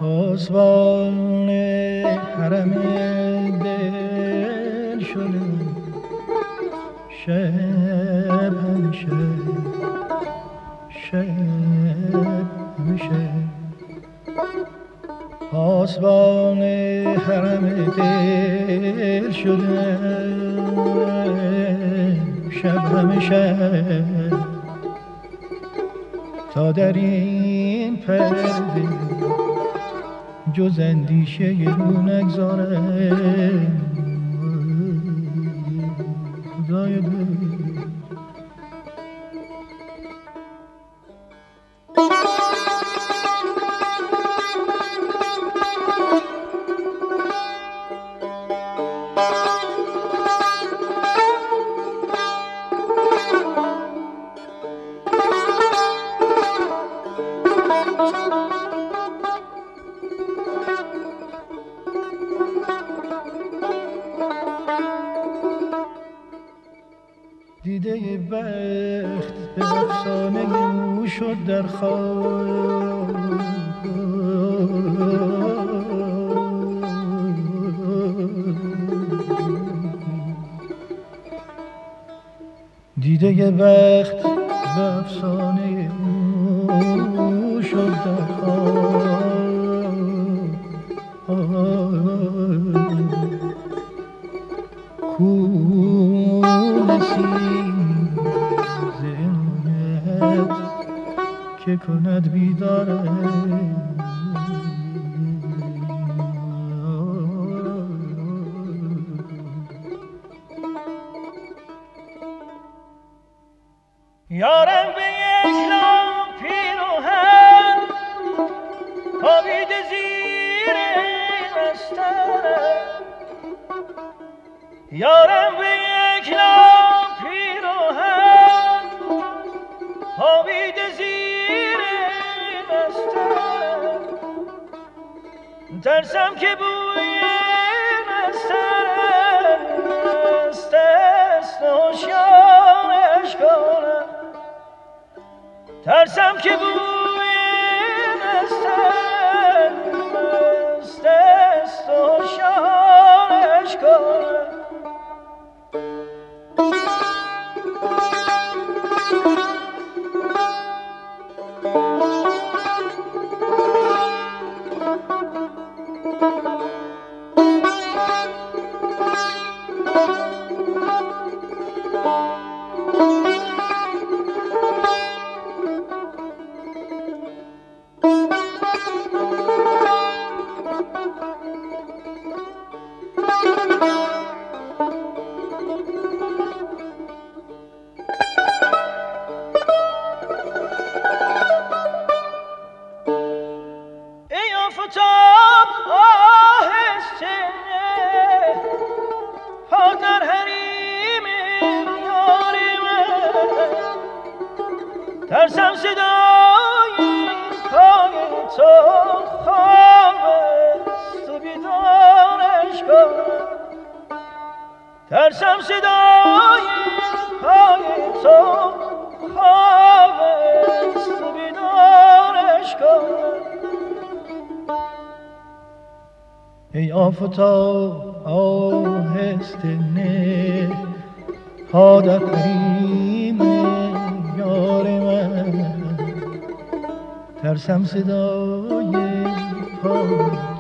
پاسبان حرم دل شده شب همیشه پاسبان حرم دل شده شب همیشه تا در این پرده جز اندیشه رو نگذاره خدای دل دیده بخت به افسانه او شد در خواب دیده بخت به افسانه او شد در خواب که کند بیداره یارم به یک لام پیراهن خوابیده زیر بسترم یارم به یک لام پیراهن خوابیده زیر بسترم ترسم که بوی نسترم است هوشیارش کنم ترسم که بوی نسترم است هوشیارش کنم ترسم صدای پای تو خواب است بیدارش کنم ترسم صدای پای تو خواب است بیدارش کنم ای آفتاب آهسته نه پا در حریم یار من ترسم صدای پا